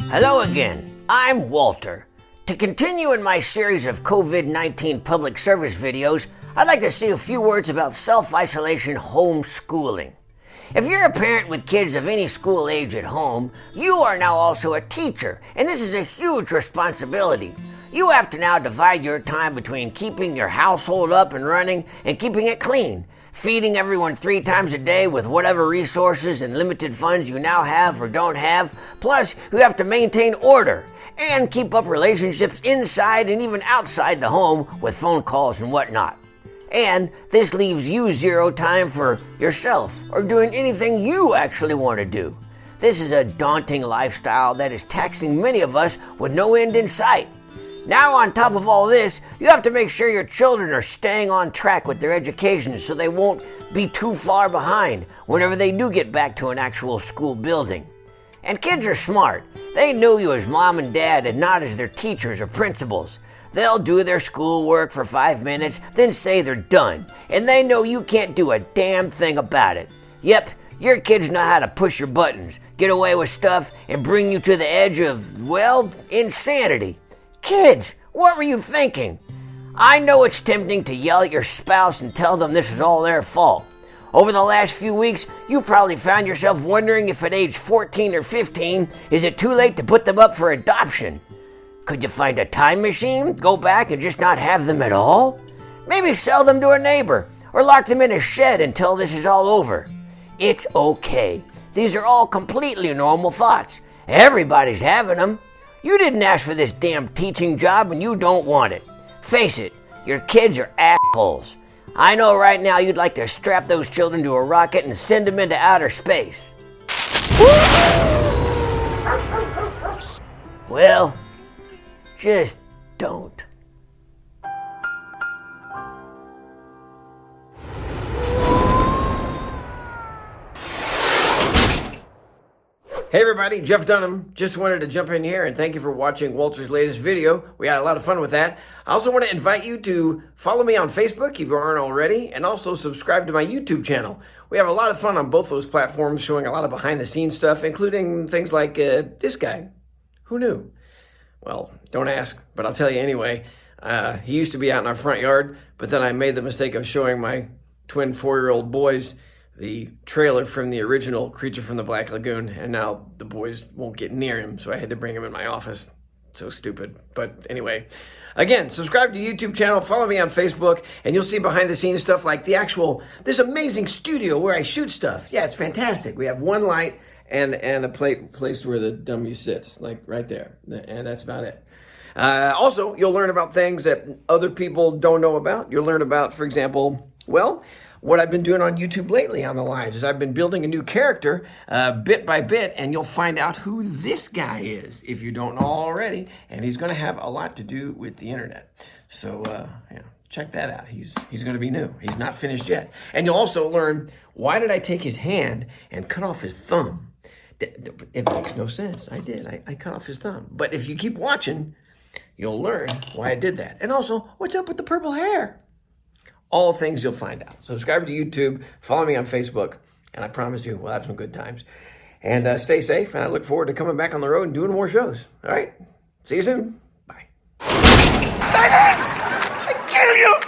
Hello again, I'm Walter. To continue in my series of COVID-19 public service videos, I'd like to say a few words about self-isolation homeschooling. If you're a parent with kids of any school age at home, you are now also a teacher, and this is a huge responsibility. You have to now divide your time between keeping your household up and running and keeping it clean, feeding everyone 3 times a day with whatever resources and limited funds you now have or don't have, plus you have to maintain order and keep up relationships inside and even outside the home with phone calls and whatnot. And this leaves you 0 time for yourself or doing anything you actually want to do. This is a daunting lifestyle that is taxing many of us with no end in sight. Now, on top of all this, you have to make sure your children are staying on track with their education so they won't be too far behind whenever they do get back to an actual school building. And kids are smart. They know you as mom and dad and not as their teachers or principals. They'll do their schoolwork for 5 minutes, then say they're done, and they know you can't do a damn thing about it. Yep, your kids know how to push your buttons, get away with stuff, and bring you to the edge of, well, insanity. Kids, what were you thinking? I know it's tempting to yell at your spouse and tell them this is all their fault. Over the last few weeks, you've probably found yourself wondering if at age 14 or 15, is it too late to put them up for adoption? Could you find a time machine, go back and just not have them at all? Maybe sell them to a neighbor or lock them in a shed until this is all over. It's okay. These are all completely normal thoughts. Everybody's having them. You didn't ask for this damn teaching job and you don't want it. Face it, your kids are assholes. I know right now you'd like to strap those children to a rocket and send them into outer space. Well, just don't. Hey everybody, Jeff Dunham. Just wanted to jump in here and thank you for watching Walter's latest video. We had a lot of fun with that. I also want to invite you to follow me on Facebook if you aren't already, and also subscribe to my YouTube channel. We have a lot of fun on both those platforms, showing a lot of behind-the-scenes stuff, including things like this guy. Who knew? Well, don't ask, but I'll tell you anyway. He used to be out in our front yard, but then I made the mistake of showing my twin 4-year-old boys the trailer from the original Creature from the Black Lagoon, and now the boys won't get near him, so I had to bring him in my office. So stupid. But anyway, again, subscribe to the YouTube channel, follow me on Facebook, and you'll see behind-the-scenes stuff like this amazing studio where I shoot stuff. Yeah, it's fantastic. We have one light and a place where the dummy sits, like right there, and that's about it. Also, you'll learn about things that other people don't know about. You'll learn about, for example, well, what I've been doing on YouTube lately on the lives is I've been building a new character bit by bit, and you'll find out who this guy is if you don't know already, and he's going to have a lot to do with the internet. So, yeah, check that out. He's going to be new. He's not finished yet. And you'll also learn, why did I take his hand and cut off his thumb? It makes no sense. I did. I cut off his thumb. But if you keep watching, you'll learn why I did that. And also, what's up with the purple hair? All things you'll find out. Subscribe to YouTube, follow me on Facebook, and I promise you we'll have some good times. And stay safe, and I look forward to coming back on the road and doing more shows. All right? See you soon. Bye. Silence! I kill you!